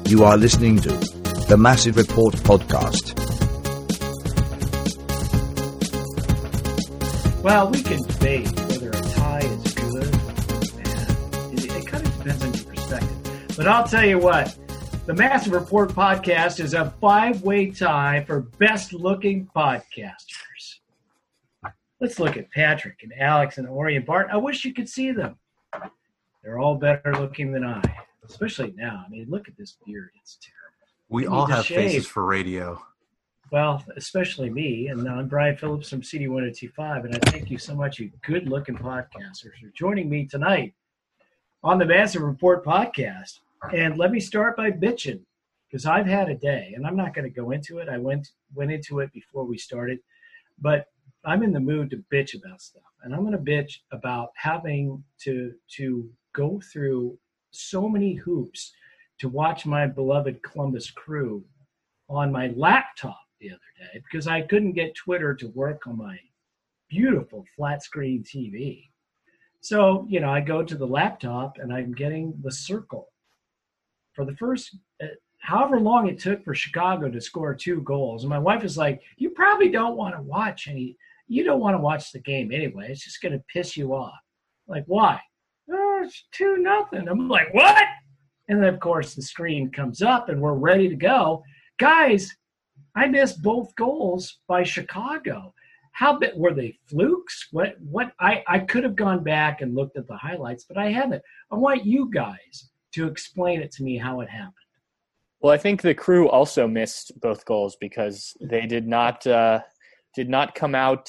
You are listening to the Massive Report podcast. Well, we can debate whether a tie is good or bad. It kind of depends on your perspective. But I'll tell you what, the Massive Report podcast is a 5-way tie for best-looking podcasters. Let's look at Patrick and Alex and Ori and Bart. I wish you could see them. They're all better looking than I, especially now. I mean, look at this beard. It's terrible. We all have faces for radio. Well, especially me, and I'm Brian Phillips from CD1025, and I thank you so much, you good-looking podcasters, for joining me tonight on the Massive Report podcast. And let me start by bitching, because I've had a day, and I'm not going to go into it. I went into it before we started, but I'm in the mood to bitch about stuff, and I'm going to bitch about having to go through so many hoops to watch my beloved Columbus Crew on my laptop the other day because I couldn't get Twitter to work on my beautiful flat screen TV. So, I go to the laptop and I'm getting the circle. For the first, however long it took for Chicago to score 2 goals. And my wife is like, you probably don't want to watch you don't want to watch the game anyway. It's just going to piss you off. Like, why? Oh, it's 2-0. I'm like, what? And then, of course, the screen comes up and we're ready to go. Guys, I missed both goals by Chicago. How big were they flukes? What I could have gone back and looked at the highlights, but I haven't. I want you guys to explain it to me how it happened. Well, I think the Crew also missed both goals because they did not come out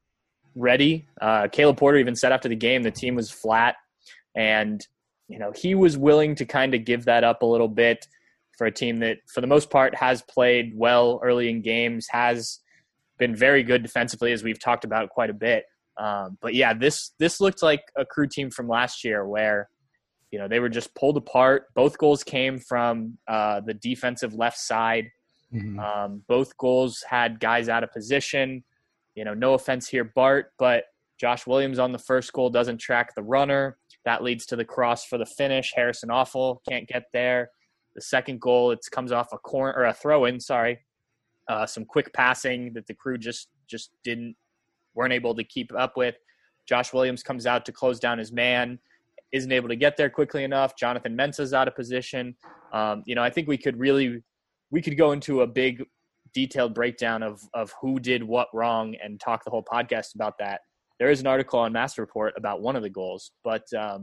ready. Caleb Porter even said after the game the team was flat, and he was willing to kind of give that up a little bit for a team that, for the most part, has played well early in games, has been very good defensively, as we've talked about quite a bit. But yeah, this looked like a Crew team from last year where, they were just pulled apart. Both goals came from the defensive left side. Mm-hmm. Both goals had guys out of position. No offense here, Bart, but Josh Williams on the first goal doesn't track the runner. That leads to the cross for the finish. Harrison Awful can't get there. The second goal, it comes off a corner or a throw-in. Some quick passing that the Crew just weren't able to keep up with. Josh Williams comes out to close down his man, isn't able to get there quickly enough. Jonathan Mensah's out of position. I think we could go into a big detailed breakdown of who did what wrong and talk the whole podcast about that. There is an article on Mass Report about one of the goals, but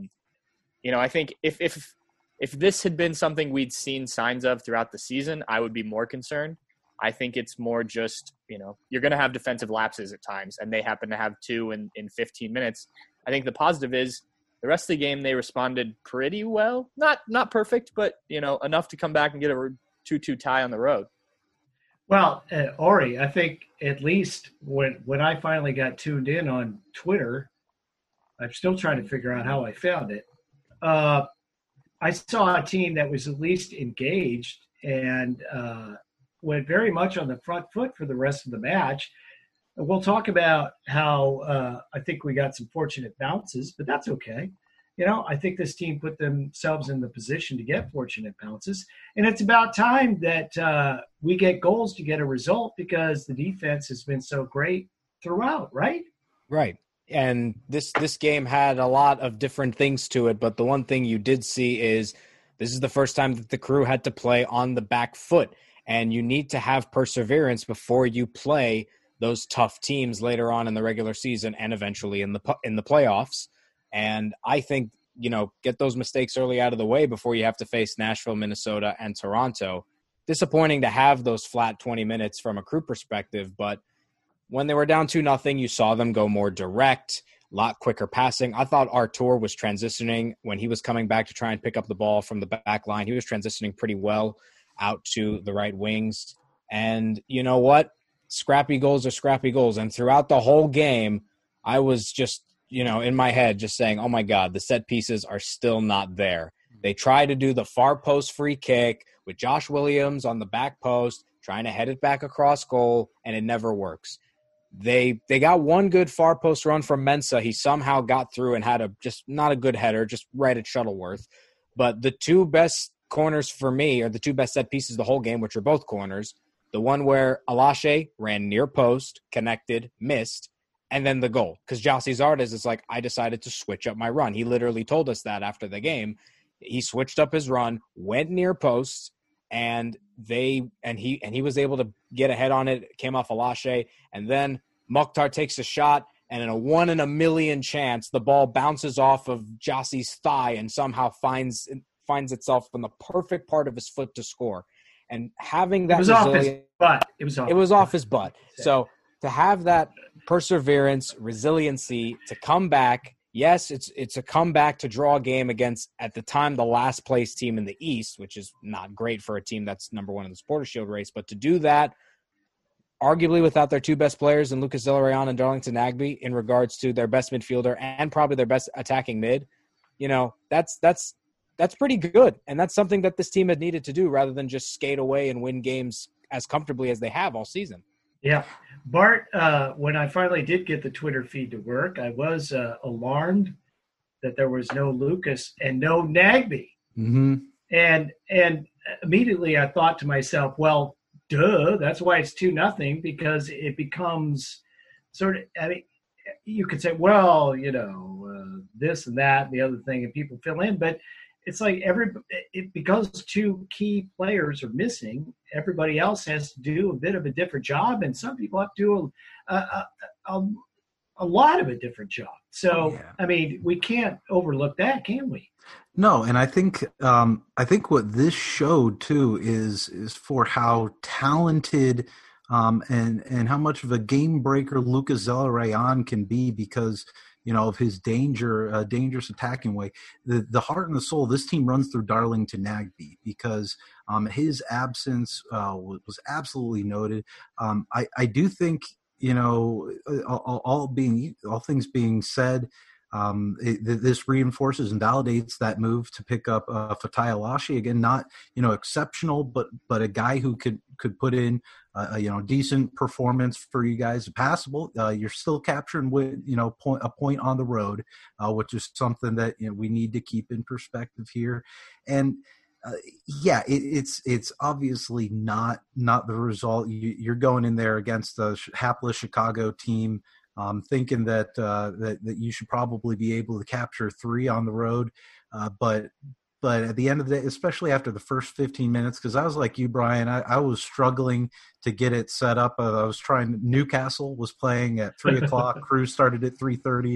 I think if this had been something we'd seen signs of throughout the season, I would be more concerned. I think it's more just, you're going to have defensive lapses at times, and they happen to have 2 in 15 minutes. I think the positive is the rest of the game they responded pretty well. Not perfect, but, enough to come back and get a 2-2 tie on the road. Well, Ori, I think at least when I finally got tuned in on Twitter, I'm still trying to figure out how I found it. I saw a team that was at least engaged and went very much on the front foot for the rest of the match. We'll talk about how I think we got some fortunate bounces, but that's okay. I think this team put themselves in the position to get fortunate bounces. And it's about time that we get goals to get a result because the defense has been so great throughout, right? Right. And this game had a lot of different things to it, but the one thing you did see is this is the first time that the Crew had to play on the back foot, and you need to have perseverance before you play those tough teams later on in the regular season and eventually in the playoffs. And I think, get those mistakes early out of the way before you have to face Nashville, Minnesota, and Toronto. Disappointing to have those flat 20 minutes from a Crew perspective, but when they were down 2-0, you saw them go more direct, a lot quicker passing. I thought Artur was transitioning when he was coming back to try and pick up the ball from the back line. He was transitioning pretty well out to the right wings. And you know what? Scrappy goals are scrappy goals. And throughout the whole game, I was just, in my head just saying, oh my God, the set pieces are still not there. They try to do the far post free kick with Josh Williams on the back post, trying to head it back across goal, and it never works. They got one good far post run from Mensah. He somehow got through and had just not a good header, just right at Shuttleworth. But the two best corners for me are the two best set pieces of the whole game, which are both corners. The one where Alashe ran near post, connected, missed, and then the goal. Because Gyasi Zardes is like, I decided to switch up my run. He literally told us that after the game. He switched up his run, went near post, and he was able to get ahead on it. It came off Alashe, and then Mokhtar takes a shot, and in a 1 in a million chance, the ball bounces off of Gyasi's thigh and somehow finds itself in the perfect part of his foot to score. And having that it was off his butt. So to have that perseverance, resiliency to come back, yes, it's a comeback to draw a game against, at the time, the last place team in the East, which is not great for a team that's number one in the Supporters Shield race. But to do that, arguably without their two best players in Lucas Zelarayán and Darlington Nagbe, in regards to their best midfielder and probably their best attacking mid, that's pretty good. And that's something that this team had needed to do rather than just skate away and win games as comfortably as they have all season. Yeah. Bart, when I finally did get the Twitter feed to work, I was alarmed that there was no Lucas and no Nagbe. Mm-hmm. And immediately I thought to myself, well, duh, that's why it's 2-0, because it becomes sort of, I mean, you could say, well, this and that and the other thing, and people fill in, but it's like because two key players are missing, everybody else has to do a bit of a different job, and some people have to do a lot of a different job. So, yeah. I mean, we can't overlook that, can we? No, and I think what this showed too is for how talented and how much of a game breaker Lucas Zelarayán can be, because of his dangerous attacking way. The heart and the soul of this team runs through Darlington Nagbe, because his absence was absolutely noted. I do think, all things being said, this reinforces and validates that move to pick up Fatai Alashe. Again, not exceptional, but a guy who could put in a decent performance for you guys. Passable. You're still capturing with a point on the road, which is something that we need to keep in perspective here. And it's obviously not the result. You're going in there against a hapless Chicago team, thinking that you should probably be able to capture 3 on the road, but at the end of the day, especially after the first 15 minutes, because I was like you, Brian, I was struggling to get it set up. I was trying. Newcastle was playing at 3:00. Crew started at 3:30.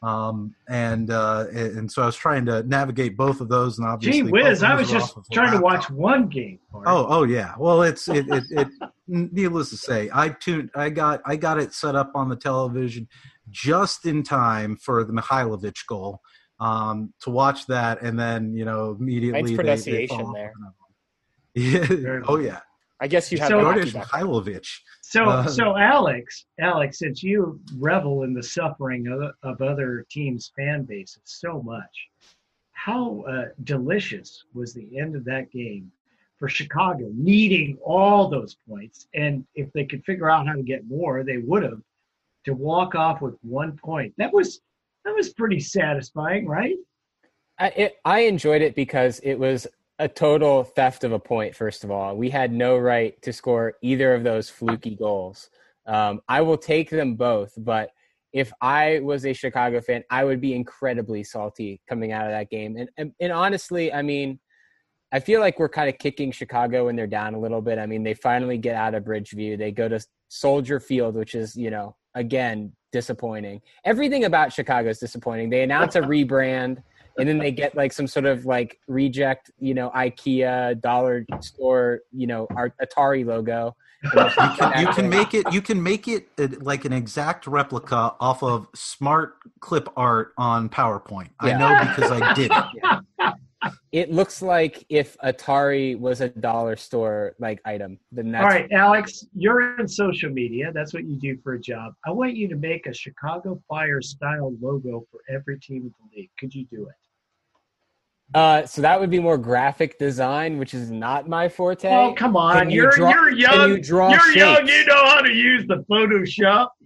And so I was trying to navigate both of those, and obviously, gee whiz, I was just trying to watch one game. Oh yeah. Well, it needless to say, I got it set up on the television just in time for the Mihailovic goal, to watch that, and then immediately nice pronunciation there. Yeah. Oh yeah. I guess you have Mihailovic. So Alex, since you revel in the suffering of other teams' fan bases so much, how delicious was the end of that game for Chicago, needing all those points? And if they could figure out how to get more, they would have, to walk off with 1 point. That was pretty satisfying, right? I enjoyed it because it was a total theft of a point. First of all, we had no right to score either of those fluky goals. I will take them both, but if I was a Chicago fan, I would be incredibly salty coming out of that game. And honestly, I mean, I feel like we're kind of kicking Chicago when they're down a little bit. I mean, they finally get out of Bridgeview. They go to Soldier Field, which is, again, disappointing. Everything about Chicago is disappointing. They announce a rebrand, and then they get like some sort of like reject, IKEA dollar store, our Atari logo. You can make it like an exact replica off of smart clip art on PowerPoint. Yeah. I know because I did it. Yeah. It looks like if Atari was a dollar store like item. Then that's all right, Alex. You're in social media. That's what you do for a job. I want you to make a Chicago Fire style logo for every team in the league. Could you do it? So that would be more graphic design, which is not my forte. Oh, come on. You're young. You're young. You know how to use the Photoshop.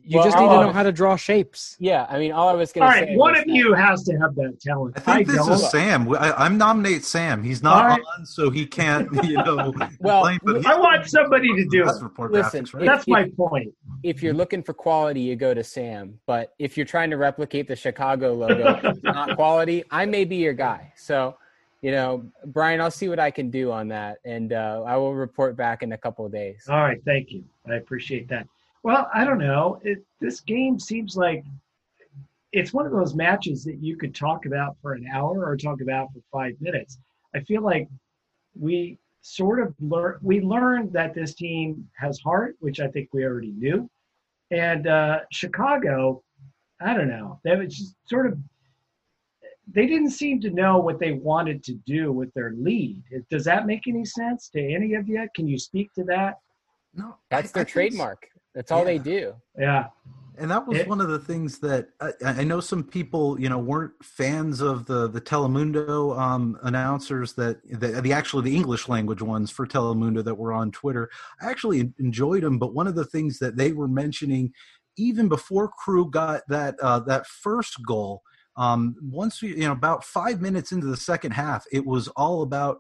You Well, just need to know how to draw shapes. Yeah, I mean, all I was going All to say. right, one was of you has to have that talent. I think this don't. is Sam. I'm nominate Sam. He's not All right. on, so he can't, Well, complain, but I want somebody to do Best it. report Listen, graphics, right? That's my point. If you're looking for quality, you go to Sam. But if you're trying to replicate the Chicago logo, it's not quality, I may be your guy. So, Brian, I'll see what I can do on that, and I will report back in a couple of days. All right, thank you. I appreciate that. Well, I don't know. This game seems like it's one of those matches that you could talk about for an hour or talk about for 5 minutes. I feel like we sort of learned that this team has heart, which I think we already knew. And Chicago, I don't know. They was just sort of they didn't seem to know what they wanted to do with their lead. Does that make any sense to any of you? Can you speak to that? No, That's I their think trademark. That's all they Yeah. do. Yeah. And that was one of the things that I know some people, weren't fans of the Telemundo announcers that the English language ones for Telemundo that were on Twitter. I actually enjoyed them, but one of the things that they were mentioning even before Crew got that first goal, once we, about 5 minutes into the second half, it was all about,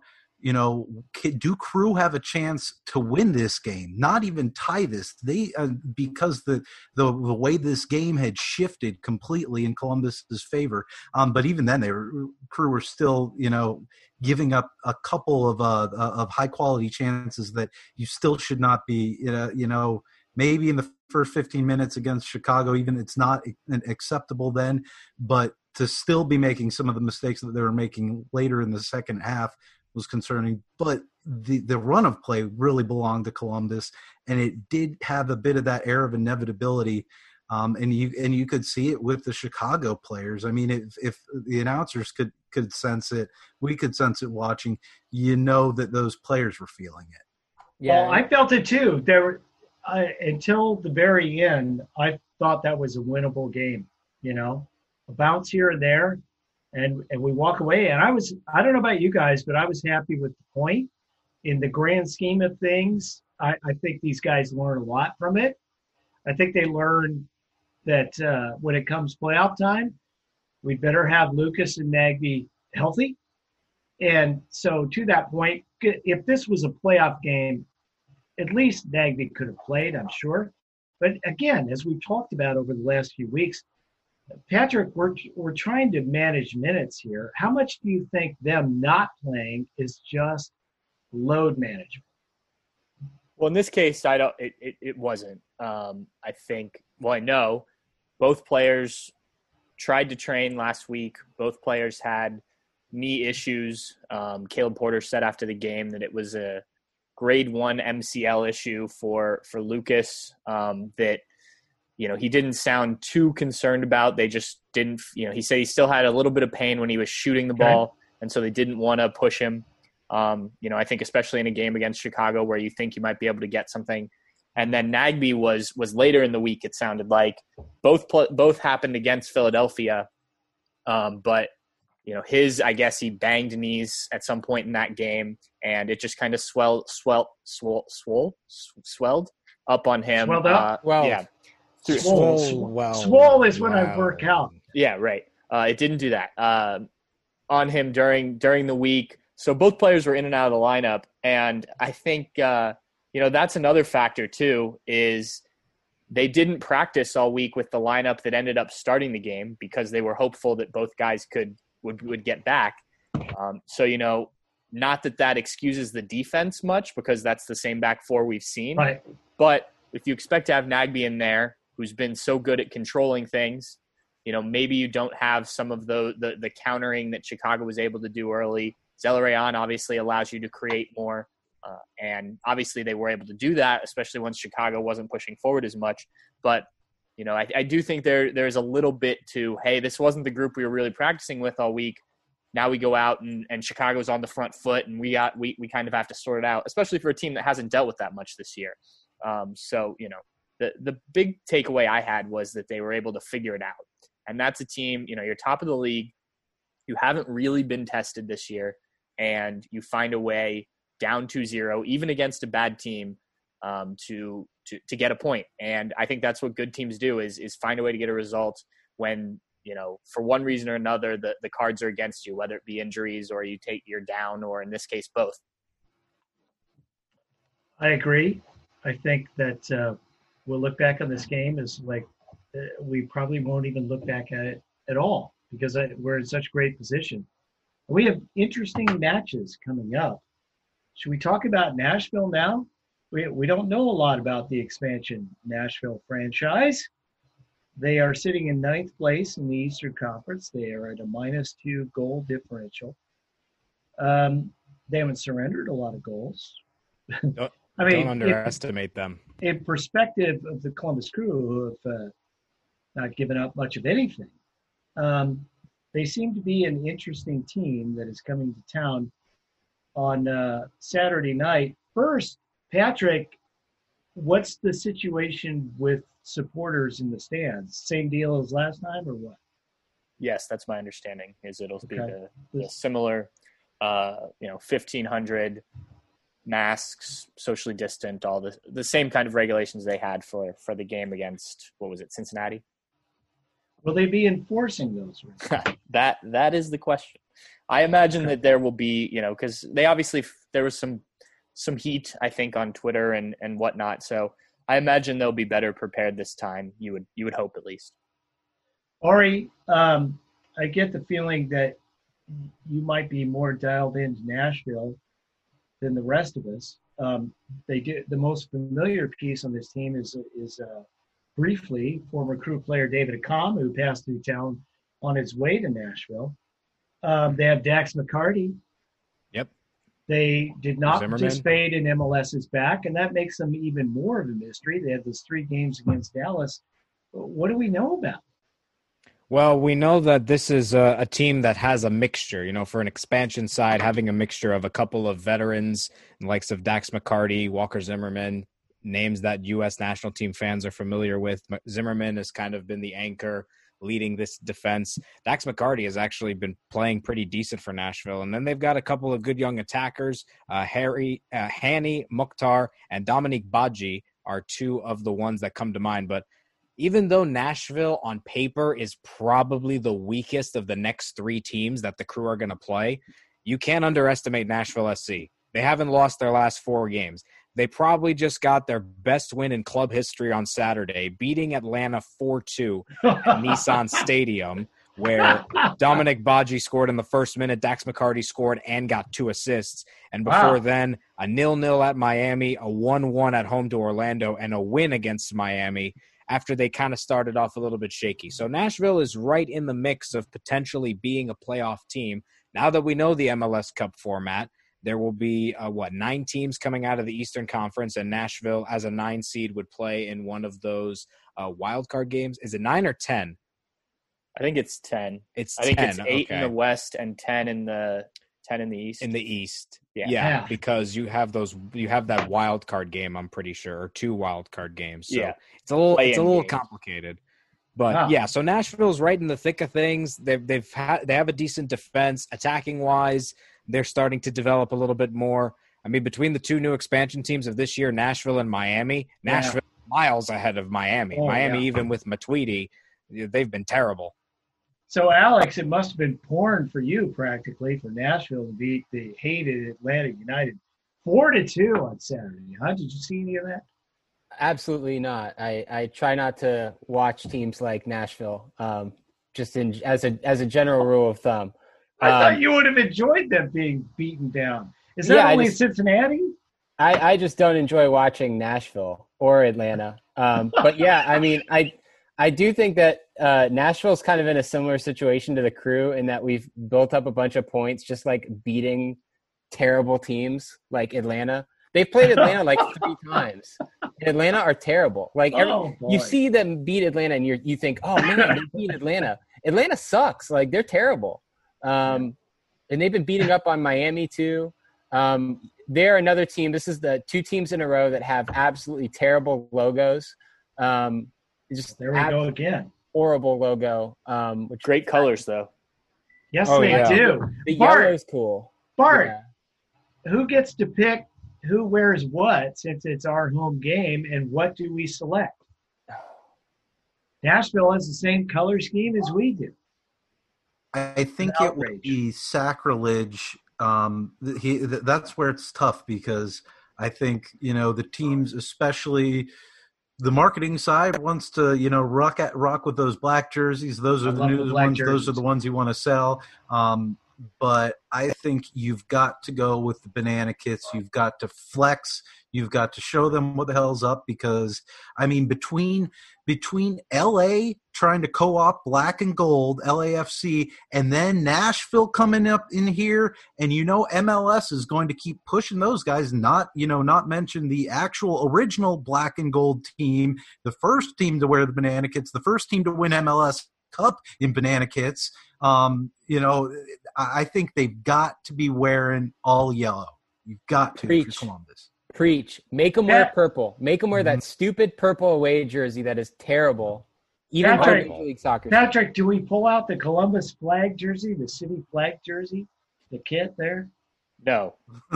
do Crew have a chance to win this game? Not even tie this. They because the way this game had shifted completely in Columbus's favor. But even then, Crew were still, giving up a couple of high quality chances that you still should not be. Maybe in the first 15 minutes against Chicago, even it's not acceptable then. But to still be making some of the mistakes that they were making later in the second half was concerning, but the run of play really belonged to Columbus, and it did have a bit of that air of inevitability, and you could see it with the Chicago players. I mean, if the announcers could sense it, we could sense it watching. That those players were feeling it. Yeah, well, I felt it too. Until the very end, I thought that was a winnable game. A bounce here and there. And we walk away, and I don't know about you guys, but I was happy with the point. In the grand scheme of things, I think these guys learn a lot from it. I think they learn that when it comes playoff time, we better have Lucas and Nagbe healthy. And so to that point, if this was a playoff game, at least Nagbe could have played, I'm sure. But again, as we've talked about over the last few weeks, Patrick, we're trying to manage minutes here. How much do you think them not playing is just load management? Well, in this case, it wasn't. I think. Well, I know both players tried to train last week. Both players had knee issues. Caleb Porter said after the game that it was a grade 1 MCL issue for Lucas. That. He didn't sound too concerned about. They just didn't, he said he still had a little bit of pain when he was shooting the ball, and so they didn't want to push him. I think especially in a game against Chicago where you think you might be able to get something. And then Nagbe was later in the week, it sounded like. Both happened against Philadelphia. But, I guess he banged knees at some point in that game, and it just kind of swelled up on him. Swelled up? Yeah. Swole is when I work out. Yeah, right. It didn't do that on him during the week. So both players were in and out of the lineup, and I think that's another factor too. Is they didn't practice all week with the lineup that ended up starting the game because they were hopeful that both guys would get back. Not that excuses the defense much because that's the same back four we've seen. Right. But if you expect to have Nagbe in there, who's been so good at controlling things, maybe you don't have some of the countering that Chicago was able to do early. Zelarayan obviously allows you to create more, and obviously they were able to do that, especially once Chicago wasn't pushing forward as much. But, I do think there's a little bit to, hey, this wasn't the group we were really practicing with all week. Now we go out and Chicago's on the front foot, and we kind of have to sort it out, especially for a team that hasn't dealt with that much this year. The big takeaway I had was that they were able to figure it out. And that's a team, you're top of the league. You haven't really been tested this year, and you find a way down 2-0, even against a bad team, to get a point. And I think that's what good teams do is find a way to get a result when, for one reason or another, the cards are against you, whether it be injuries or you're down, or in this case, both. I agree. I think that we'll look back on this game as like we probably won't even look back at it at all because we're in such great position. We have interesting matches coming up. Should we talk about Nashville now? We don't know a lot about the expansion Nashville franchise. They are sitting in 9th place in the Eastern Conference. They are at a -2 goal differential. They haven't surrendered a lot of goals. Don't underestimate them. In perspective of the Columbus Crew, who have not given up much of anything, they seem to be an interesting team that is coming to town on Saturday night. First, Patrick, what's the situation with supporters in the stands? Same deal as last time or what? Yes, that's my understanding, is it'll be the similar, 1,500 masks, socially distant, all the same kind of regulations they had for the game against, what was it, Cincinnati? Will they be enforcing those? That is the question. I imagine that there will be, because they obviously, there was some heat, I think, on Twitter and whatnot. So I imagine they'll be better prepared this time. You would hope, at least. Ari, I get the feeling that you might be more dialed into Nashville than the rest of us. The most familiar piece on this team is briefly former Crew player David Accam, who passed through town on his way to Nashville. They have Dax McCarty. Yep. They did not Zimmerman. participate in MLS's back, and that makes them even more of a mystery. They had those 3 games against Dallas. What do we know about? Well, we know that this is a team that has a mixture, for an expansion side, having a mixture of a couple of veterans, likes of Dax McCarty, Walker Zimmerman, names that U.S. national team fans are familiar with. Zimmerman has kind of been the anchor leading this defense. Dax McCarty has actually been playing pretty decent for Nashville. And then they've got a couple of good young attackers. Hani Mukhtar and Dominique Badji are 2 of the ones that come to mind. But even though Nashville on paper is probably the weakest of the next 3 teams that the Crew are going to play, you can't underestimate Nashville SC. They haven't lost their last 4 games. They probably just got their best win in club history on Saturday, beating Atlanta 4-2 at Nissan Stadium, where Dominic Badji scored in the first minute, Dax McCarty scored and got 2 assists. And before then, a 0-0 at Miami, a 1-1 at home to Orlando, and a win against Miami after they kind of started off a little bit shaky. So Nashville is right in the mix of potentially being a playoff team. Now that we know the MLS Cup format, there will be, 9 teams coming out of the Eastern Conference, and Nashville, as a 9 seed, would play in one of those wildcard games. Is it 9 or 10? I think it's 10. I think it's 8 in the West and 10 in the East. In the East, Yeah. because you have that wild card game. I'm pretty sure, or 2 wild card games. So yeah, it's a little games. Complicated. But so Nashville's right in the thick of things. They have a decent defense, attacking wise. They're starting to develop a little bit more. I mean, between the 2 new expansion teams of this year, Nashville and Miami, Nashville miles ahead of Miami. Even with Matuidi, they've been terrible. So, Alex, it must have been porn for you practically for Nashville to beat the hated Atlanta United 4-2 on Saturday. Huh? Did you see any of that? Absolutely not. I try not to watch teams like Nashville, just as a general rule of thumb. I thought you would have enjoyed them being beaten down. Is that only Cincinnati? I just don't enjoy watching Nashville or Atlanta. But yeah, I mean, I do think that Nashville's kind of in a similar situation to the Crew in that we've built up a bunch of points just like beating terrible teams like Atlanta. They've played Atlanta like 3 times. Atlanta are terrible. Like you see them beat Atlanta and you think, oh man, they beat Atlanta. Atlanta sucks. Like they're terrible. And they've been beating up on Miami too. They're another team. This is the 2 teams in a row that have absolutely terrible logos. Just there we go again. Horrible logo. Which great colors though. Yes, they do. The yellow is cool. Bart, who gets to pick who wears what since it's our home game, and what do we select? Nashville has the same color scheme as we do. I think it would be sacrilege. That's where it's tough because I think, the teams, especially the marketing side, wants to, rock with those black jerseys. Those are the new ones. Jerseys. Those are the ones you want to sell. But I think you've got to go with the banana kits. You've got to flex. You've got to show them what the hell's up because, between LA trying to co-op black and gold, LAFC, and then Nashville coming up in here, and MLS is going to keep pushing those guys, not mention the actual original black and gold team, the first team to wear the banana kits, the first team to win MLS Cup in banana kits. I think they've got to be wearing all yellow. You've got to Preach. for Columbus. Preach. Make them wear purple. Make them wear that stupid purple away jersey that is terrible. Even Major League Soccer. Patrick, do we pull out the Columbus flag jersey, the city flag jersey, the kit there? No.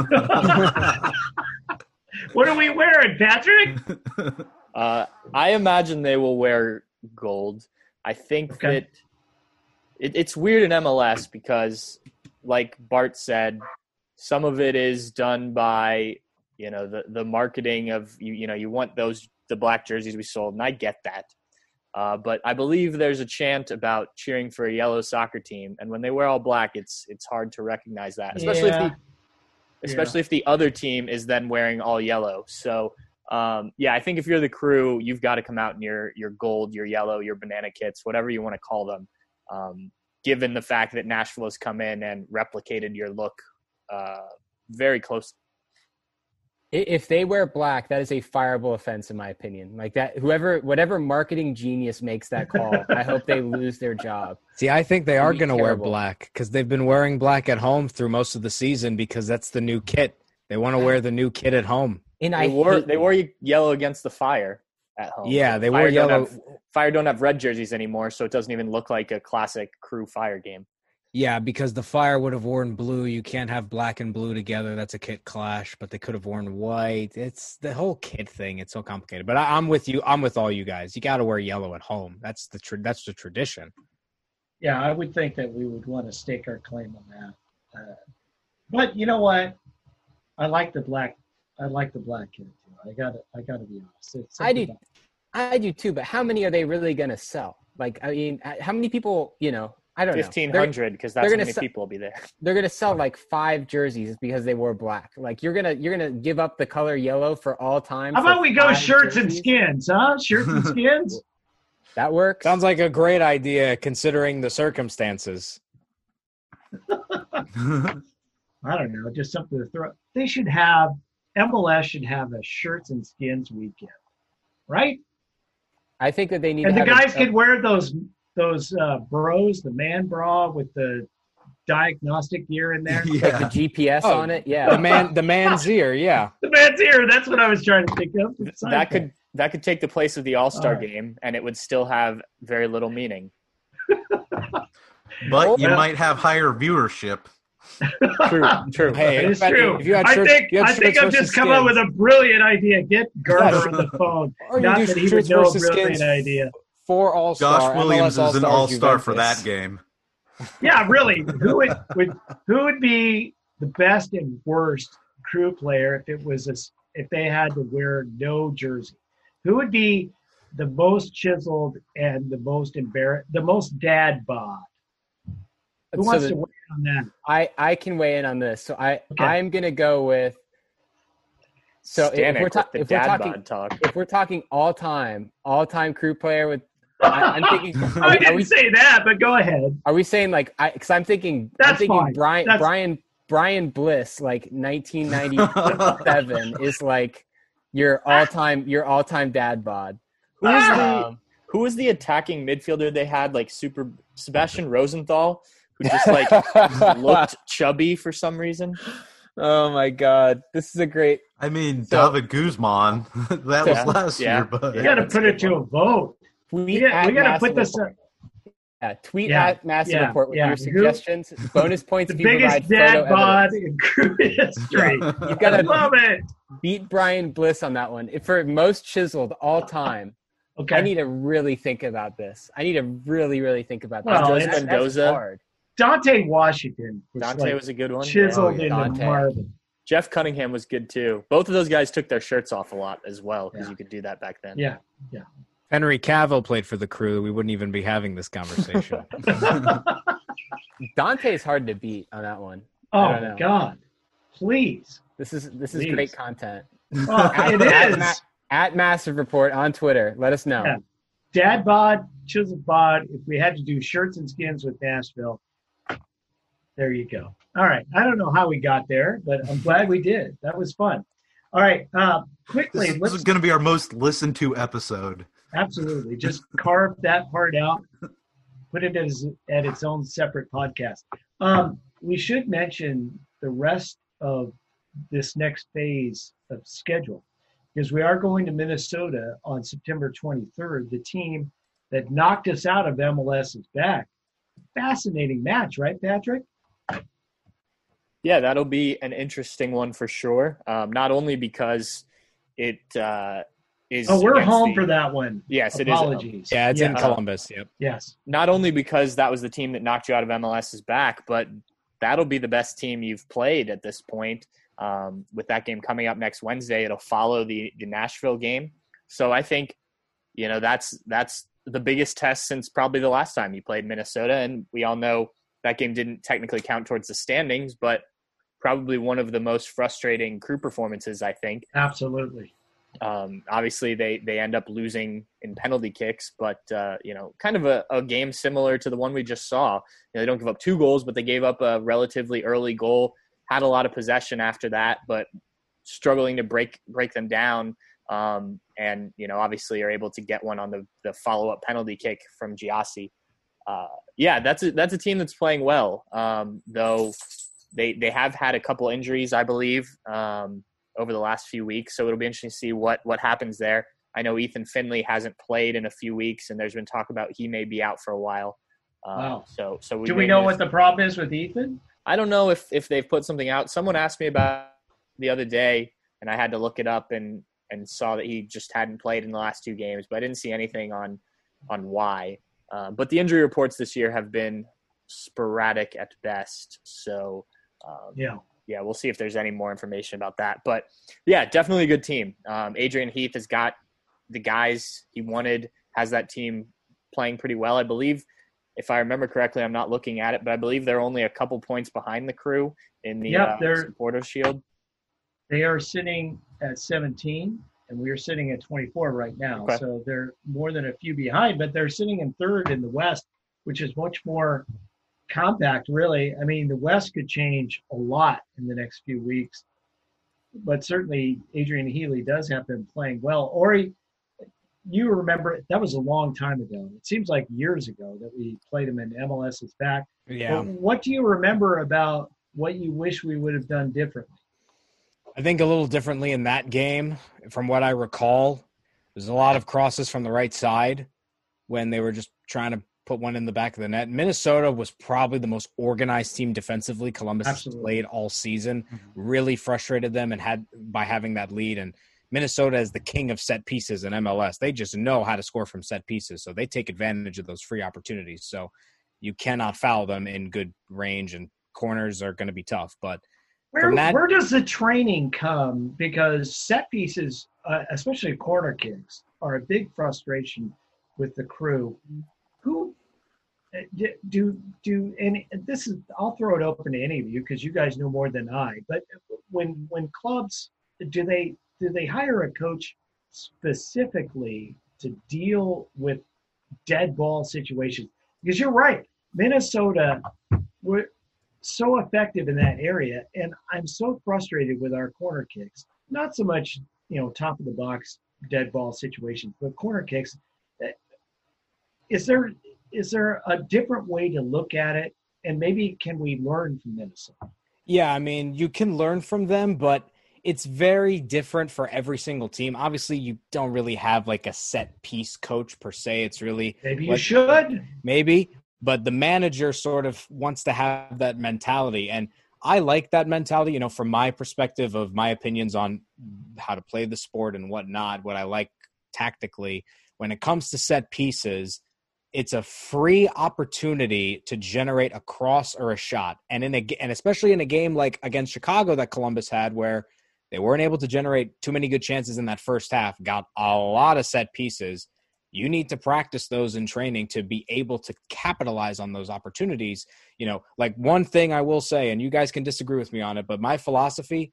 What are we wearing, Patrick? I imagine they will wear gold. I think that it's weird in MLS because, like Bart said, some of it is done by, the marketing of, you want the black jerseys we sold, and I get that. But I believe there's a chant about cheering for a yellow soccer team, and when they wear all black, it's hard to recognize that, especially if the other team is then wearing all yellow. So, I think if you're the Crew, you've got to come out in your gold, your yellow, your banana kits, whatever you want to call them, given the fact that Nashville has come in and replicated your look very close. If they wear black, that is a fireable offense, in my opinion. Like that, whatever marketing genius makes that call, I hope they lose their job. See, I think they are going to wear black because they've been wearing black at home through most of the season because that's the new kit. They want to wear the new kit at home. And they wore yellow against the Fire at home. Yeah, they wore yellow. Fire don't have red jerseys anymore, so it doesn't even look like a classic Crew Fire game. Yeah, because the Fire would have worn blue. You can't have black and blue together. That's a kit clash, but they could have worn white. It's the whole kit thing. It's so complicated. But I'm with you. I'm with all you guys. You got to wear yellow at home. That's the tradition. Yeah, I would think that we would want to stake our claim on that. But you know what? I like the black kit too. I gotta be honest. I do too. But how many are they really going to sell? Like, how many people? I don't know. 1,500 because that's how many people will be there. They're gonna sell like 5 jerseys because they wore black. Like you're gonna give up the color yellow for all time. How about we go shirts and skins, huh? Shirts and skins. That works. Sounds like a great idea considering the circumstances. I don't know, just something to throw. MLS should have a shirts and skins weekend, right? I think that they need. And the guys could wear those bros, the man bra with the diagnostic gear in there. Yeah. Like the GPS on it. Yeah. The man's ear. Yeah. The man's ear. That's what I was trying to think of. That could take the place of the All-Star game, and it would still have very little meaning. But you might have higher viewership. True. Hey, it's true. I think I've just come up with a brilliant idea. Get Gerber on the phone. Not that he would know a brilliant idea. For All-Star. Josh Williams is an All-Star for that game. Yeah, really. Who would be the best and worst Crew player if they had to wear no jersey? Who would be the most chiseled and the most dad bod? Who wants to weigh in on that? I can weigh in on this. So I'm gonna go with. So if we're talking all time Crew player with. I'm thinking. I didn't say that, but go ahead. Are we saying because I'm thinking Brian Bliss, like 1997, is like your all time dad bod. Who was the attacking midfielder they had? Like Sebastian Rosenthal, who just like looked chubby for some reason. Oh my God, this is a great. David Guzman. That was last year, but you got to put it to a vote. We got to put this. Tweet Yeah, at Massive yeah, Report with yeah. your suggestions. Bonus points The if you biggest provide photo dad bod evidence. in crew history. You've I got to love it. beat Brian Bliss on that one. For most chiseled all time, Okay. I need to really think about this. I need to really, really think about this. Well, That's- it's- that's Mendoza. hard. Dante Washington was Dante like was a good one. chiseled Oh, yeah. into Dante. marble. Jeff Cunningham was good too. Both of those guys took their shirts off a lot as well because Yeah. you could do that back then. Yeah. Henry Cavill played for the Crew. We wouldn't even be having this conversation. Dante's hard to beat on that one. Oh I don't know. God! Please. This is Please. great content. Oh, it is. At Massive Report on Twitter. Let us know. Yeah. Dad bod, chisel bod. If we had to do shirts and skins with Nashville, there you go. All right. I don't know how we got there, but I'm glad we did. That was fun. All right. Quickly, This let's is going to be our most listened to episode. absolutely just carve that part out, put it at its own separate podcast. We should mention the rest of this next phase of schedule because we are going to Minnesota on September 23rd. The team that knocked us out of MLS is back. Fascinating match, right, Patrick? Yeah, that'll be an interesting one for sure. Not only because it is. Oh, we're against home the- for that one. Yes, it is. Apologies. Yeah, it's in Yeah. Columbus. Yep. Yes. Not only because that was the team that knocked you out of MLS's back, but that'll be the best team you've played at this point. With that game coming up next Wednesday, it'll follow the Nashville game. So I think, that's the biggest test since probably the last time you played Minnesota. And we all know that game didn't technically count towards the standings, but probably one of the most frustrating Crew performances, I think. Absolutely. Obviously, they end up losing in penalty kicks, but, kind of a game similar to the one we just saw. They don't give up 2 goals, but they gave up a relatively early goal, had a lot of possession after that, but struggling to break them down. And, obviously are able to get one on the follow-up penalty kick from Giassi. That's a team that's playing well, though they have had a couple injuries, I believe, over the last few weeks. So it'll be interesting to see what happens there. I know Ethan Finley hasn't played in a few weeks, and there's been talk about he may be out for a while. Wow. So Do we know what the problem is with Ethan? I don't know if they've put something out. Someone asked me about the other day, and I had to look it up and saw that he just hadn't played in the last 2 games, but I didn't see anything on why. But the injury reports this year have been sporadic at best. So yeah, we'll see if there's any more information about that. But yeah, definitely a good team. Adrian Heath has got the guys he wanted, has that team playing pretty well. I believe, if I remember correctly, I'm not looking at it, but I believe they're only a couple points behind the Crew in the Supporters Shield. They are sitting at 17, and we are sitting at 24 right now. Okay. So they're more than a few behind, but they're sitting in 3rd in the West, which is much more compact, really. I mean, the West could change a lot in the next few weeks, but certainly Adrian Healy does have been playing well. Ori, you remember, that was a long time ago. It seems like years ago that we played him in MLS's back. Yeah. But what do you remember about what you wish we would have done differently? I think a little differently in that game. From what I recall, there's a lot of crosses from the right side when they were just trying to put one in the back of the net. Minnesota was probably the most organized team defensively Columbus has played all season. Really frustrated them by having that lead. And Minnesota is the king of set pieces in MLS. They just know how to score from set pieces, so they take advantage of those free opportunities. So you cannot foul them in good range, and corners are going to be tough. But where does the training come? Because set pieces, especially corner kicks, are a big frustration with the Crew. Who do any? This is, I'll throw it open to any of you because you guys know more than I. But when clubs, do they hire a coach specifically to deal with dead ball situations? Because you're right, Minnesota, we're so effective in that area, and I'm so frustrated with our corner kicks. Not so much, top of the box dead ball situations, but corner kicks. Is there a different way to look at it, and maybe can we learn from Minnesota? Yeah, I mean, you can learn from them, but it's very different for every single team. Obviously, you don't really have like a set piece coach per se. It's really Maybe you should. Maybe, but the manager sort of wants to have that mentality. And I like that mentality, from my perspective of my opinions on how to play the sport and whatnot, what I like tactically. When it comes to set pieces, it's a free opportunity to generate a cross or a shot. And especially in a game like against Chicago that Columbus had, where they weren't able to generate too many good chances in that first half, got a lot of set pieces. You need to practice those in training to be able to capitalize on those opportunities. Like one thing I will say, and you guys can disagree with me on it, but my philosophy,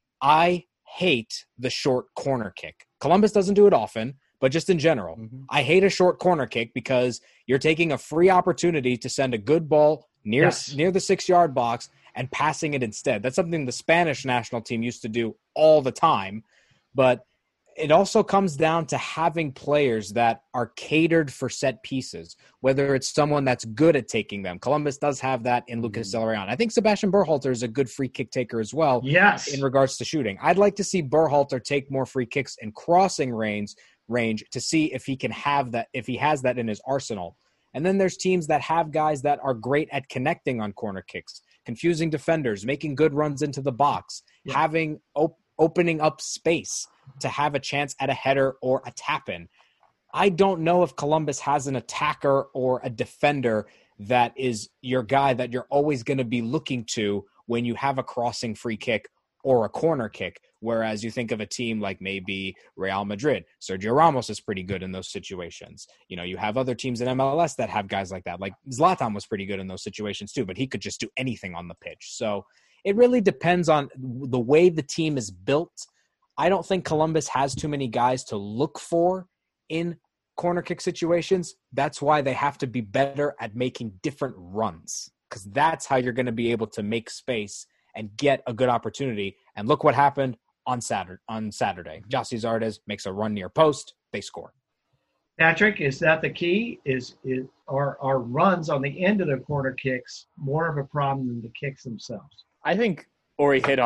I hate the short corner kick. Columbus doesn't do it often, but just in general, I hate a short corner kick because you're taking a free opportunity to send a good ball near the 6-yard box and passing it instead. That's something the Spanish national team used to do all the time, but it also comes down to having players that are catered for set pieces, whether it's someone that's good at taking them. Columbus does have that in Lucas Zelarayan. I think Sebastian Berhalter is a good free kick taker as well. Yes. In regards to shooting. I'd like to see Berhalter take more free kicks in crossing range to see if he can have that, if he has that in his arsenal. And then there's teams that have guys that are great at connecting on corner kicks, confusing defenders, making good runs into the box, having opening up space to have a chance at a header or a tap-in. I don't know if Columbus has an attacker or a defender that is your guy that you're always going to be looking to when you have a crossing free kick or a corner kick, whereas you think of a team like maybe Real Madrid. Sergio Ramos is pretty good in those situations. You have other teams in MLS that have guys like that. Like Zlatan was pretty good in those situations too, but he could just do anything on the pitch. So it really depends on the way the team is built. I don't think Columbus has too many guys to look for in corner kick situations. That's why they have to be better at making different runs, because that's how you're going to be able to make space and get a good opportunity. And look what happened on Saturday. Gyasi Zardes makes a run near post. They score. Patrick, is that the key? Are runs on the end of the corner kicks more of a problem than the kicks themselves? I think Ori hit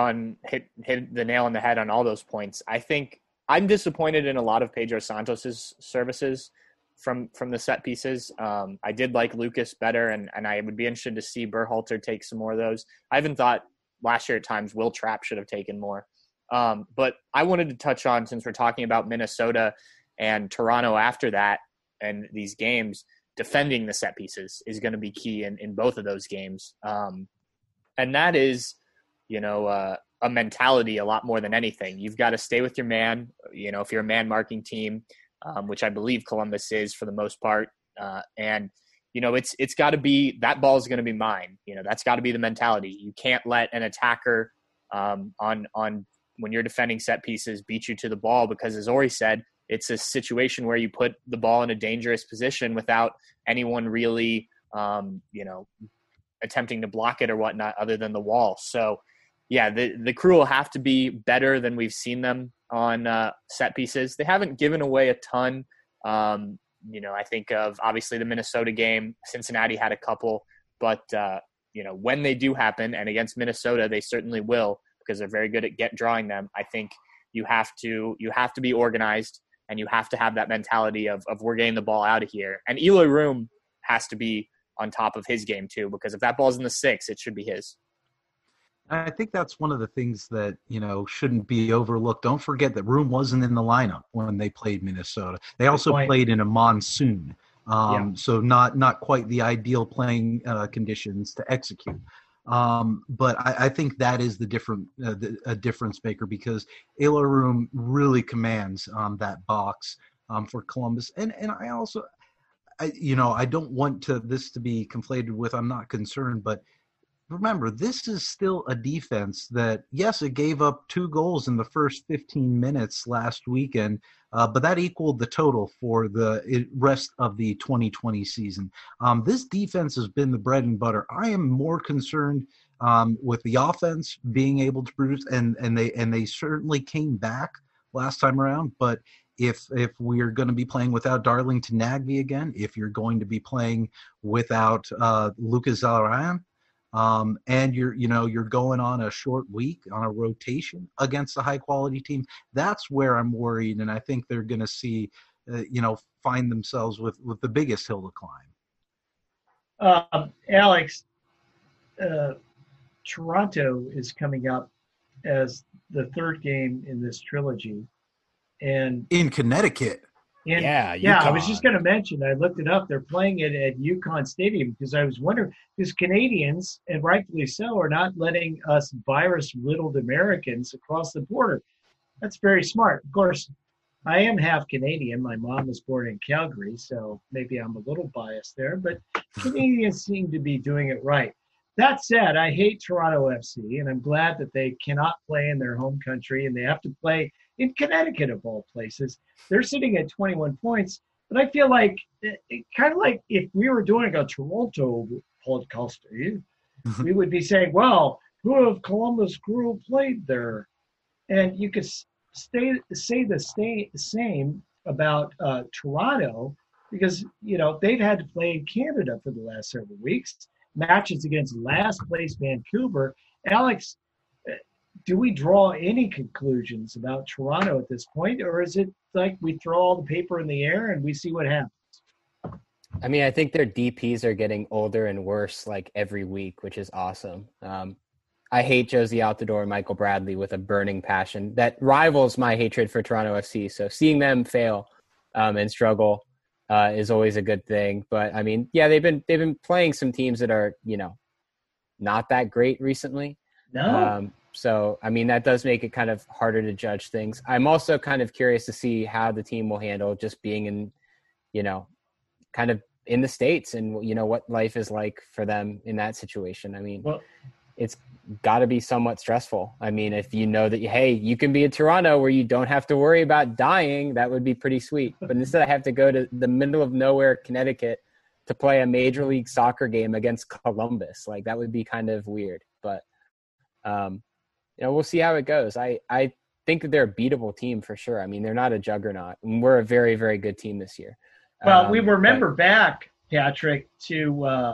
the nail on the head on all those points. I think I'm disappointed in a lot of Pedro Santos's services from the set pieces. I did like Lucas better, and I would be interested to see Berhalter take some more of those. I even thought last year at times Will Trapp should have taken more. But I wanted to touch on, since we're talking about Minnesota and Toronto after that and these games, defending the set pieces is going to be key in both of those games. And that is, a mentality a lot more than anything. You've got to stay with your man, if you're a man marking team, which I believe Columbus is for the most part. And it's got to be, that ball is going to be mine. That's got to be the mentality. You can't let an attacker on when you're defending set pieces beat you to the ball, because as Ori said, it's a situation where you put the ball in a dangerous position without anyone really, attempting to block it or whatnot other than the wall. So yeah, the Crew will have to be better than we've seen them on set pieces. They haven't given away a ton. I think of obviously the Minnesota game. Cincinnati had a couple, but when they do happen, and against Minnesota, they certainly will, because they're very good at drawing them. I think you have to be organized, and you have to have that mentality of we're getting the ball out of here. And Eloy Room has to be on top of his game too, because if that ball's in the 6, it should be his. I think that's one of the things that, shouldn't be overlooked. Don't forget that Room wasn't in the lineup when they played Minnesota. They also played in a monsoon, so not quite the ideal playing conditions to execute. But I think that is a difference maker, because Eloy Room really commands that box for Columbus. And I also, I don't want this to be conflated with I'm not concerned, but remember, this is still a defense that, yes, it gave up 2 goals in the first 15 minutes last weekend, but that equaled the total for the rest of the 2020 season. This defense has been the bread and butter. I am more concerned with the offense being able to produce, and they certainly came back last time around, but if we're going to be playing without Darlington Nagbe again, if you're going to be playing without Lucas Zelarayan, and you're going on a short week on a rotation against a high quality team, that's where I'm worried, and I think they're going to see find themselves with the biggest hill to climb. Alex, Toronto is coming up as the third game in this trilogy, and In Connecticut. Yeah, I was just UConn. going to mention. I looked it up. They're playing it at UConn Stadium because I was wondering because Canadians, and rightfully so, are not letting us virus-riddled Americans across the border. That's very smart. Of course, I am half Canadian. My mom was born in Calgary, so maybe I'm a little biased there, but Canadians seem to be doing it right. That said, I hate Toronto FC, and I'm glad that they cannot play in their home country and they have to play in Connecticut, of all places. They're sitting at 21 points, but I feel like kind of like if we were doing a Toronto podcast, we would be saying, well, who of Columbus Crew played there? And you could say the same about Toronto because, they've had to play in Canada for the last several weeks, matches against last place Vancouver. Alex, do we draw any conclusions about Toronto at this point, or is it like we throw all the paper in the air and we see what happens? I mean, I think their DPs are getting older and worse like every week, which is awesome. I hate Josie Altidore and Michael Bradley with a burning passion that rivals my hatred for Toronto FC. So seeing them fail and struggle is always a good thing. But I mean, yeah, they've been playing some teams that are, not that great recently. No. So, I mean, that does make it kind of harder to judge things. I'm also kind of curious to see how the team will handle just being in, kind of in the States and, what life is like for them in that situation. I mean, it's got to be somewhat stressful. I mean, if you know that, hey, you can be in Toronto where you don't have to worry about dying, that would be pretty sweet. But instead I have to go to the middle of nowhere, Connecticut, to play a Major League Soccer game against Columbus. Like, that would be kind of weird. But, we'll see how it goes. I think that they're a beatable team for sure. I mean, they're not a juggernaut. And we're a very, very good team this year. Well, we remember back, Patrick, to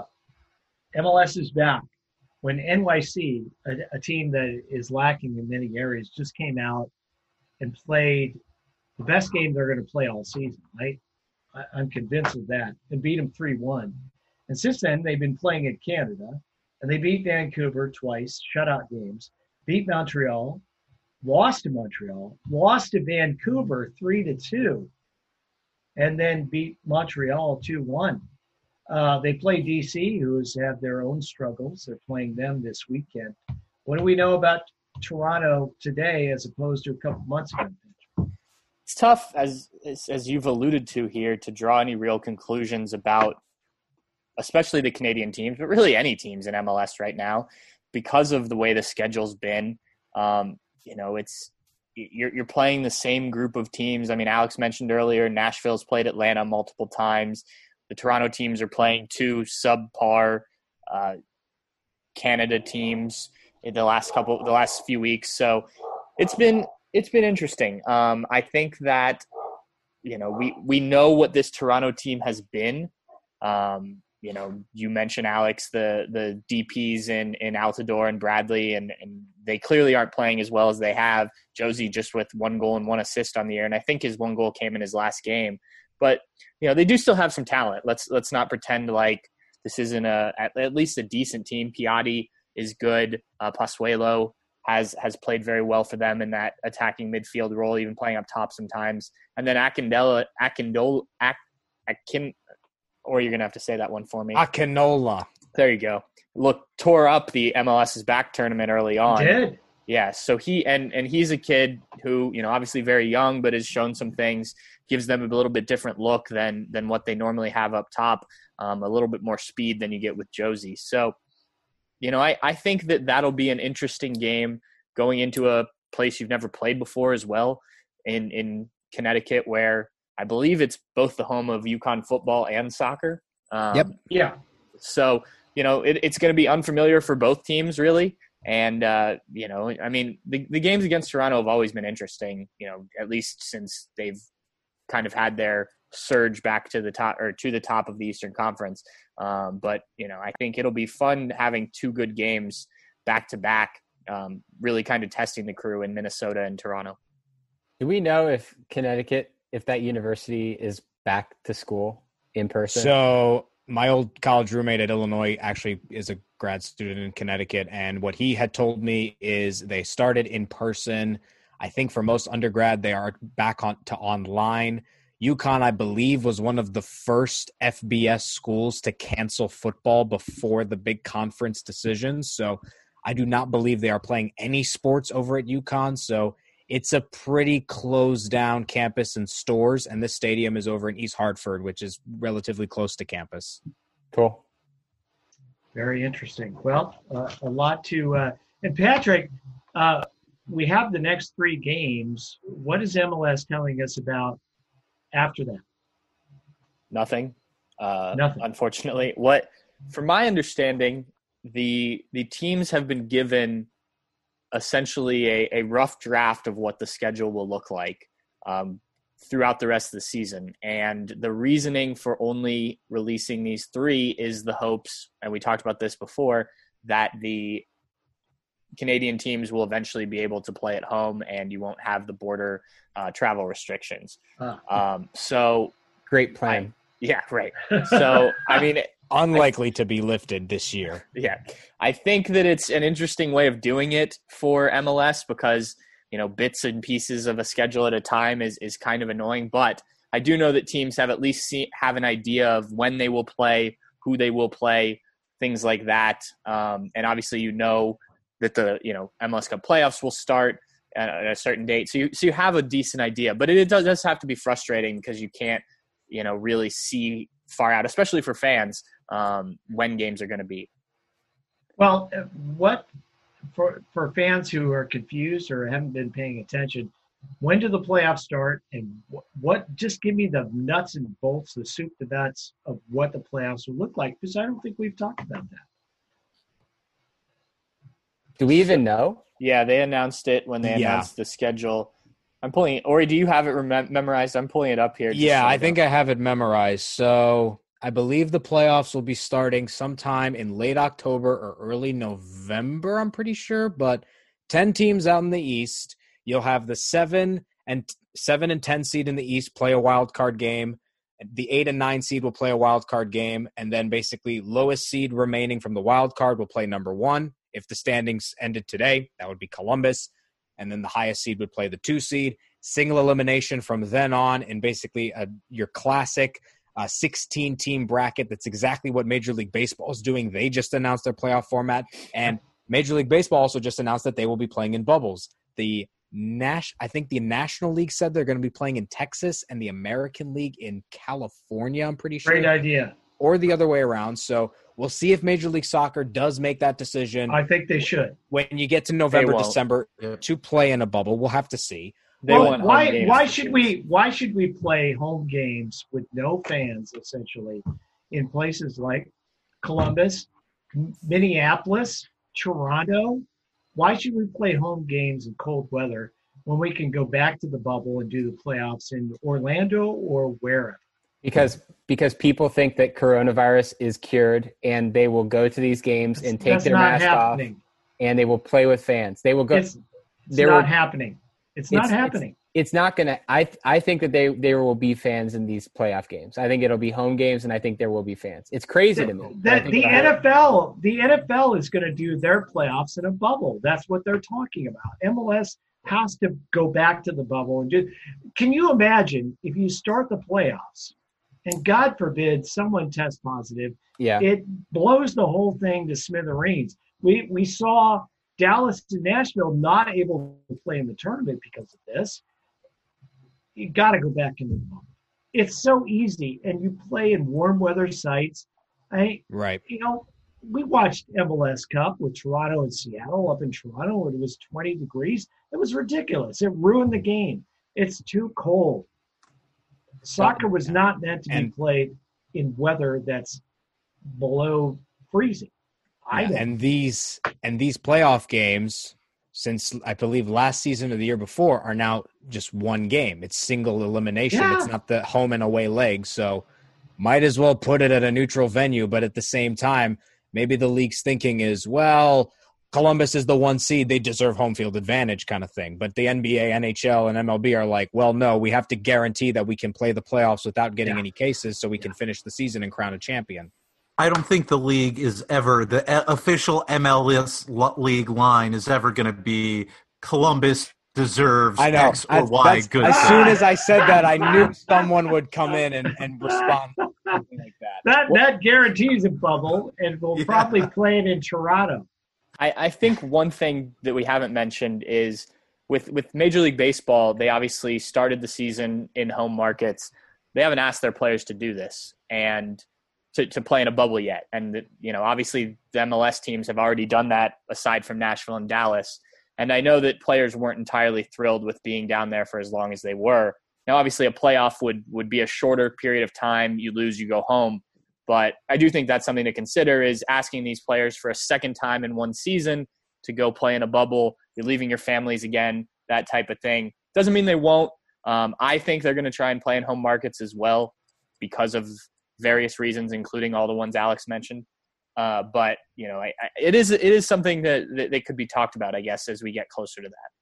MLS is back when NYC, a team that is lacking in many areas, just came out and played the best game they're going to play all season. I'm convinced of that, and beat them 3-1. And since then, they've been playing in Canada, and they beat Vancouver twice, shutout games, beat Montreal, lost to Montreal, lost to Vancouver 3-2, and then beat Montreal 2-1. They play DC, who's had their own struggles. They're playing them this weekend. What do we know about Toronto today as opposed to a couple months ago? It's tough, as you've alluded to here, to draw any real conclusions about especially the Canadian teams, but really any teams in MLS right now because of the way the schedule's been. You're playing the same group of teams. I mean, Alex mentioned earlier, Nashville's played Atlanta multiple times. The Toronto teams are playing two subpar Canada teams in the last few weeks. So it's been interesting. I think that we know what this Toronto team has been. You mentioned, Alex, the DPs in Altidore and Bradley, and they clearly aren't playing as well as they have. Josie just with 1 goal and 1 assist on the year, and I think his 1 goal came in his last game. But they do still have some talent. Let's not pretend like this isn't at least a decent team. Piatti is good. Pasuelo has played very well for them in that attacking midfield role, even playing up top sometimes. And then or you're going to have to say that one for me. Akinola. There you go. Tore up the MLS's back tournament early on. Did? Yeah, so he's a kid who, obviously very young, but has shown some things, gives them a little bit different look than what they normally have up top, a little bit more speed than you get with Josie. So, I think that'll be an interesting game going into a place you've never played before as well in Connecticut, where I believe it's both the home of UConn football and soccer. Yep. Yeah. So, it's going to be unfamiliar for both teams, really. And, I mean, the games against Toronto have always been interesting, at least since they've kind of had their surge back to the top of the Eastern Conference. But, I think it'll be fun having 2 good games back to back, really kind of testing the Crew in Minnesota and Toronto. Do we know if that university is back to school in person? So my old college roommate at Illinois actually is a grad student in Connecticut, and what he had told me is they started in person. I think for most undergrad, they are back on to online. UConn, I believe, was one of the first FBS schools to cancel football before the big conference decisions. So I do not believe they are playing any sports over at UConn. So it's a pretty closed down campus and stores, and this stadium is over in East Hartford, which is relatively close to campus. Cool. Very interesting. Well, a lot to and Patrick, we have the next 3 games. What is MLS telling us about after that? Nothing. Nothing. Unfortunately, from my understanding, the teams have been given essentially a rough draft of what the schedule will look like throughout the rest of the season. And the reasoning for only releasing these 3 is the hopes, and we talked about this before, that the Canadian teams will eventually be able to play at home and you won't have the border travel restrictions. So Great plan. yeah, right. So, I mean, Unlikely to be lifted this year. yeah, I think that it's an interesting way of doing it for MLS because, bits and pieces of a schedule at a time is kind of annoying. But I do know that teams have at least have an idea of when they will play, who they will play, things like that. And obviously, that the MLS Cup playoffs will start at a certain date, so you have a decent idea. But it does have to be frustrating because you can't really see far out, especially for fans, when games are going to be. Well, what for fans who are confused or haven't been paying attention, when do the playoffs start, and what? Just give me the nuts and bolts, the soup to nuts of what the playoffs will look like, because I don't think we've talked about that. Do we even know? Yeah, they announced it when they announced the schedule. I'm pulling it. Ori, do you have it memorized? I'm pulling it up here. Yeah, I think I have it memorized. So I believe the playoffs will be starting sometime in late October or early November, I'm pretty sure. But 10 teams out in the East. You'll have the 7 and 10 seed in the East play a wild card game. The 8 and 9 seed will play a wild card game. And then basically lowest seed remaining from the wild card will play number 1. If the standings ended today, that would be Columbus. And then the highest seed would play the 2 seed. Single elimination from then on, and basically your classic 16-team bracket. That's exactly what Major League Baseball is doing. They just announced their playoff format. And Major League Baseball also just announced that they will be playing in bubbles. I think the National League said they're going to be playing in Texas and the American League in California, I'm pretty sure. Great idea. Or the other way around. So we'll see if Major League Soccer does make that decision. I think they should. When you get to November, December to play in a bubble, we'll have to see. Why should we play home games with no fans, essentially, in places like Columbus, Minneapolis, Toronto? Why should we play home games in cold weather when we can go back to the bubble and do the playoffs in Orlando or wherever? Because people think that coronavirus is cured, and they will go to these games and take their mask off, and they will play with fans. They will go. It's not happening. It's not happening. It's not going to – I think that there will be fans in these playoff games. I think it'll be home games, and I think there will be fans. It's crazy to me. The NFL is going to do their playoffs in a bubble. That's what they're talking about. MLS has to go back to the bubble. And can you imagine if you start the playoffs and, God forbid, someone tests positive, it blows the whole thing to smithereens. We saw Dallas and Nashville not able to play in the tournament because of this. You got to go back into the bubble. It's so easy, and you play in warm weather sites. Right. We watched MLS Cup with Toronto and Seattle up in Toronto when it was 20 degrees. It was ridiculous. It ruined the game. It's too cold. Soccer was not meant to be played in weather that's below freezing. And these playoff games, since I believe last season or the year before, are now just one game. It's single elimination. Yeah. It's not the home and away leg. So might as well put it at a neutral venue. But at the same time, maybe the league's thinking is, well, Columbus is the 1 seed, they deserve home field advantage kind of thing. But the NBA, NHL, and MLB are like, well, no, we have to guarantee that we can play the playoffs without getting any cases so we can finish the season and crown a champion. I don't think the league is ever – the official MLS league line is ever going to be Columbus deserves X or Y good. As soon as I said that, I knew someone would come in and respond to something like that. That guarantees a bubble, and we'll probably play it in Toronto. I think one thing that we haven't mentioned is with Major League Baseball, they obviously started the season in home markets. They haven't asked their players to do this and to play in a bubble yet. And, obviously the MLS teams have already done that aside from Nashville and Dallas. And I know that players weren't entirely thrilled with being down there for as long as they were. Now, obviously a playoff would be a shorter period of time. You lose, you go home. But I do think that's something to consider is asking these players for a second time in one season to go play in a bubble. You're leaving your families again, that type of thing. Doesn't mean they won't. I think they're going to try and play in home markets as well because of various reasons, including all the ones Alex mentioned. But, it is something that could be talked about, I guess, as we get closer to that.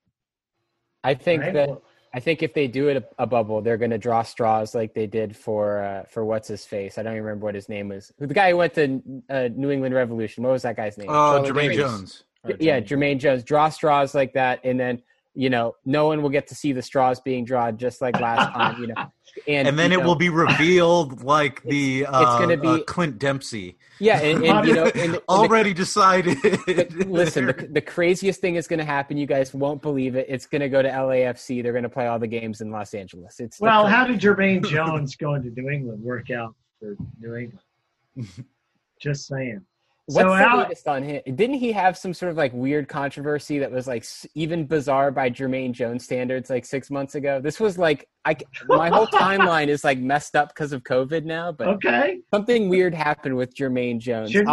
I think if they do it a bubble, they're going to draw straws like they did for what's his face. I don't even remember what his name was. The guy who went to New England Revolution. What was that guy's name? Jermaine Jones. Yeah, Jermaine Jones. Draw straws like that, and then no one will get to see the straws being drawn, just like last time. And then it will be revealed like it's going to be Clint Dempsey. Yeah, and already decided. Listen, the craziest thing is going to happen. You guys won't believe it. It's going to go to LAFC. They're going to play all the games in Los Angeles. How did Jermaine Jones going to New England work out for New England? Just saying. What's the latest on him? Didn't he have some sort of like weird controversy that was like even bizarre by Jermaine Jones standards like 6 months ago? This was like my whole timeline is like messed up because of COVID now. But something weird happened with Jermaine Jones. Shouldn't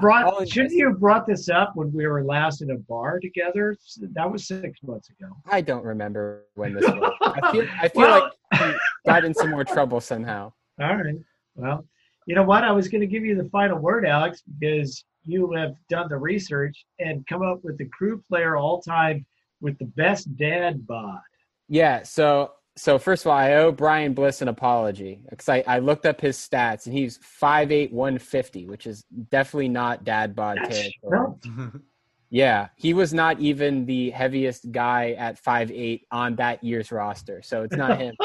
you have brought this up when we were last in a bar together? That was 6 months ago. I don't remember when this was. I feel like he got in some more trouble somehow. All right. Well. You know what? I was going to give you the final word, Alex, because you have done the research and come up with the Crew player all time with the best dad bod. Yeah. So first of all, I owe Brian Bliss an apology because I looked up his stats and he's 5'8", 150, which is definitely not dad bod territory. Yeah, he was not even the heaviest guy at 5'8" on that year's roster, so it's not him.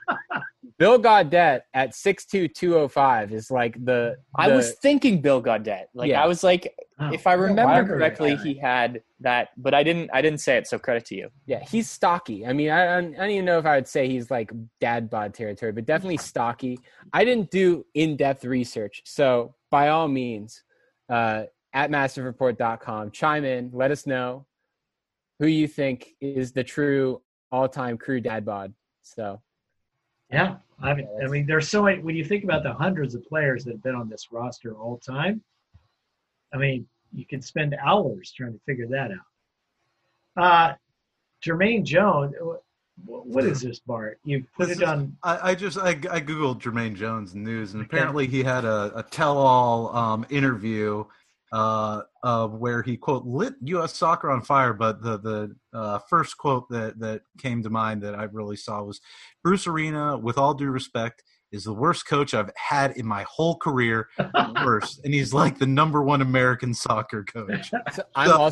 Bill Gaudette at 6'2", 205 is like the I was thinking Bill Gaudette. I was like, if I remember correctly, he had that, but I didn't say it. So credit to you. Yeah, he's stocky. I mean, I don't even know if I would say he's like dad bod territory, but definitely stocky. I didn't do in-depth research, so by all means, at massivereport.com, chime in, let us know who you think is the true all-time Crew dad bod. So. Yeah, I mean, there's so many. When you think about the hundreds of players that have been on this roster all time, I mean, you could spend hours trying to figure that out. Jermaine Jones, what is this, Bart? You put it on. I googled Jermaine Jones news, and apparently he had a tell-all interview where he quote lit U.S. soccer on fire. But the first quote that came to mind that I really saw was, Bruce Arena, with all due respect, is the worst coach I've had in my whole career. Worst, and he's like the #1 American soccer coach. So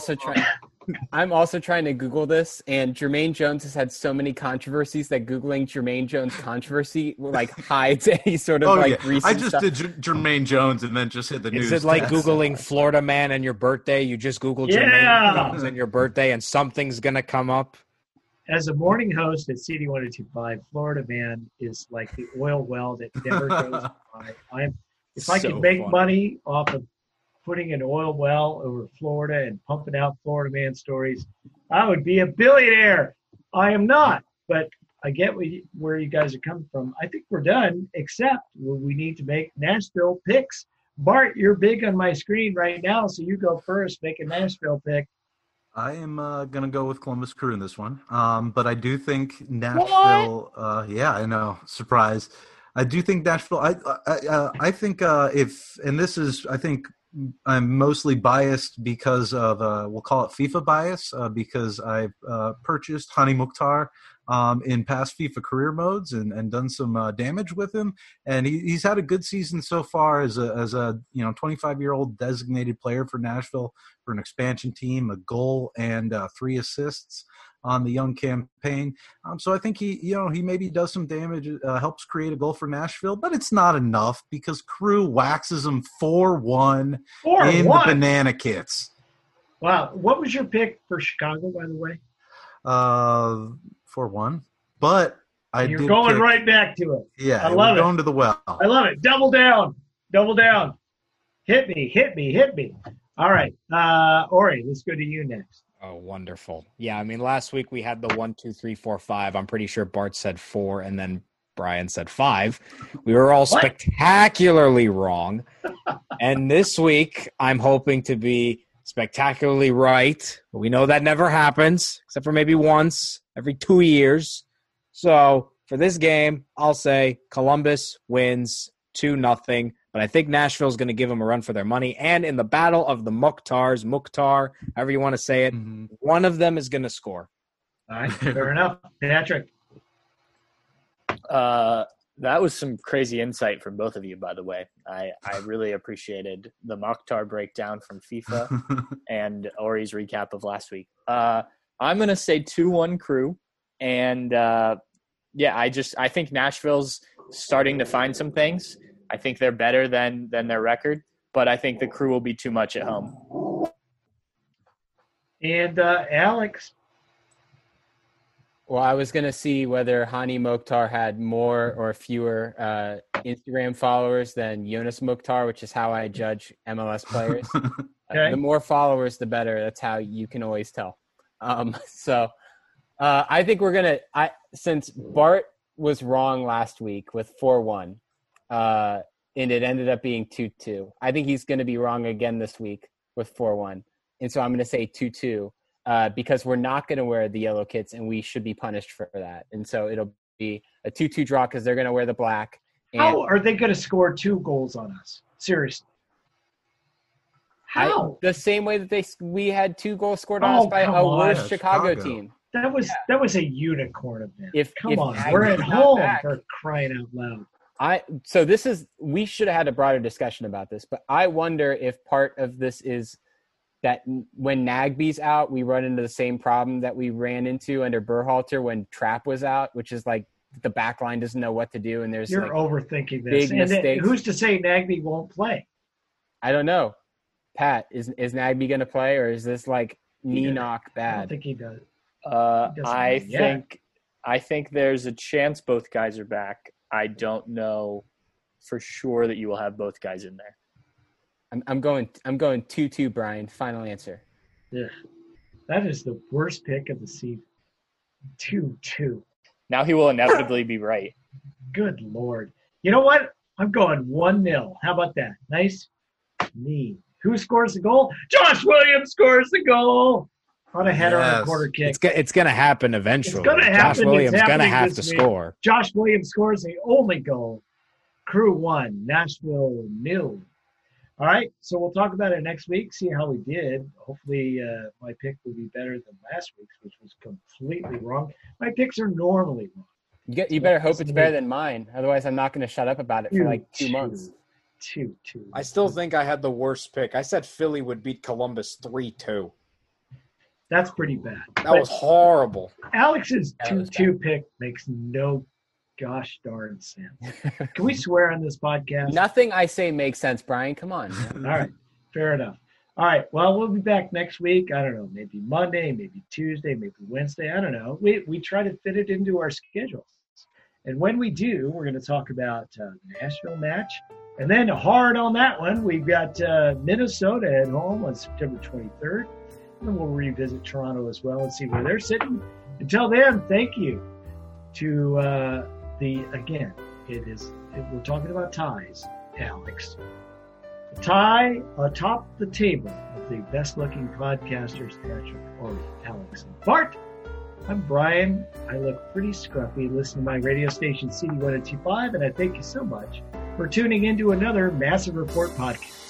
I'm also trying to Google this, and Jermaine Jones has had so many controversies that Googling Jermaine Jones controversy like hides any sort of recent I just stuff. did Jermaine Jones and then just hit the news. Is it like Googling Florida man and your birthday? You just Google Jermaine Jones and your birthday and something's going to come up? As a morning host at CD1025, Florida Man is like the oil well that never goes dry. If I could make money off of putting an oil well over Florida and pumping out Florida Man stories, I would be a billionaire. I am not, but I get where you guys are coming from. I think we're done, except we need to make Nashville picks. Bart, you're big on my screen right now, so you go first. Make a Nashville pick. I am going to go with Columbus Crew in this one. But I do think Nashville yeah, I know. Surprise. I do think Nashville I think and this is, I think, I'm mostly biased because of we'll call it FIFA bias because I've purchased Hani Mukhtar in past FIFA career modes and done some damage with him, and he's had a good season so far as a 25-year-old designated player for Nashville for an expansion team, a goal and 3 assists on the young campaign. So I think he maybe does some damage, helps create a goal for Nashville, but it's not enough because Crew waxes him 4-1 in the banana kits. Wow. What was your pick for Chicago, by the way? 4-1. But you're going right back to it. Yeah, I love it. Going to the well. I love it. Double down. Hit me. All right. Ori, let's go to you next. Oh, wonderful. Yeah, I mean, last week we had the 1, 2, 3, 4, 5. I'm pretty sure Bart said 4, and then Brian said 5. We were all spectacularly wrong. And this week, I'm hoping to be spectacularly right. But we know that never happens, except for maybe once every 2 years. So for this game, I'll say Columbus wins 2-0. But I think Nashville's going to give them a run for their money. And in the battle of the Mukhtar, however you want to say it, one of them is going to score. All right, fair enough. Patrick. That was some crazy insight from both of you, by the way. I really appreciated the Mukhtar breakdown from FIFA and Ori's recap of last week. I'm going to say 2-1 Crew. And, I think Nashville's starting to find some things. I think they're better than their record, but I think the Crew will be too much at home. And Alex? Well, I was going to see whether Hani Mukhtar had more or fewer Instagram followers than Jonas Mukhtar, which is how I judge MLS players. Okay. The more followers, the better. That's how you can always tell. I think we're going to – since Bart was wrong last week with 4-1, and it ended up being 2-2. I think he's going to be wrong again this week with 4-1. And so I'm going to say 2-2 because we're not going to wear the yellow kits and we should be punished for that. And so it'll be a 2-2 draw because they're going to wear the black. And how are they going to score 2 goals on us? Seriously. How? The same way that we had 2 goals scored on us by a worse Chicago team. That was a unicorn event. Come on, we're at home for crying out loud. We should have had a broader discussion about this, but I wonder if part of this is that when Nagbe's out, we run into the same problem that we ran into under Berhalter when Trapp was out, which is like the back line doesn't know what to do, and you're overthinking this. Big mistakes. Who's to say Nagbe won't play? I don't know. Pat, is Nagbe going to play, or is this like knee knock bad? I don't think he does. I think there's a chance both guys are back. I don't know for sure that you will have both guys in there. I'm going 2-2, Brian. Final answer. Yeah, that is the worst pick of the season. 2-2. Now he will inevitably be right. Good Lord. You know what? I'm going 1-0. How about that? Nice. Me. Who scores the goal? Josh Williams scores the goal on a header on a corner kick. It's going to happen eventually. It's going to happen. Josh Williams going to have to score. Josh Williams scores the only goal. Crew 1, Nashville 0. All right, so we'll talk about it next week, see how we did. Hopefully my pick will be better than last week's, which was completely wrong. My picks are normally wrong. You better hope it's better than mine. Otherwise, I'm not going to shut up about it for like 2 months. 2-2. I still think I had the worst pick. I said Philly would beat Columbus 3-2. That's pretty bad. That was horrible. Alex's 2-2 pick makes no gosh darn sense. Can we swear on this podcast? Nothing I say makes sense, Brian. Come on. All right. Fair enough. All right. Well, we'll be back next week. I don't know. Maybe Monday, maybe Tuesday, maybe Wednesday. I don't know. We try to fit it into our schedules. And when we do, we're going to talk about the Nashville match. And then hard on that one, we've got Minnesota at home on September 23rd. And then we'll revisit Toronto as well and see where they're sitting. Until then, thank you to we're talking about ties, Alex. The tie atop the table of the best-looking podcasters, Patrick, Ori, Alex, and Bart. I'm Brian. I look pretty scruffy. Listen to my radio station, CD 102.5, and I thank you so much for tuning into another Massive Report podcast.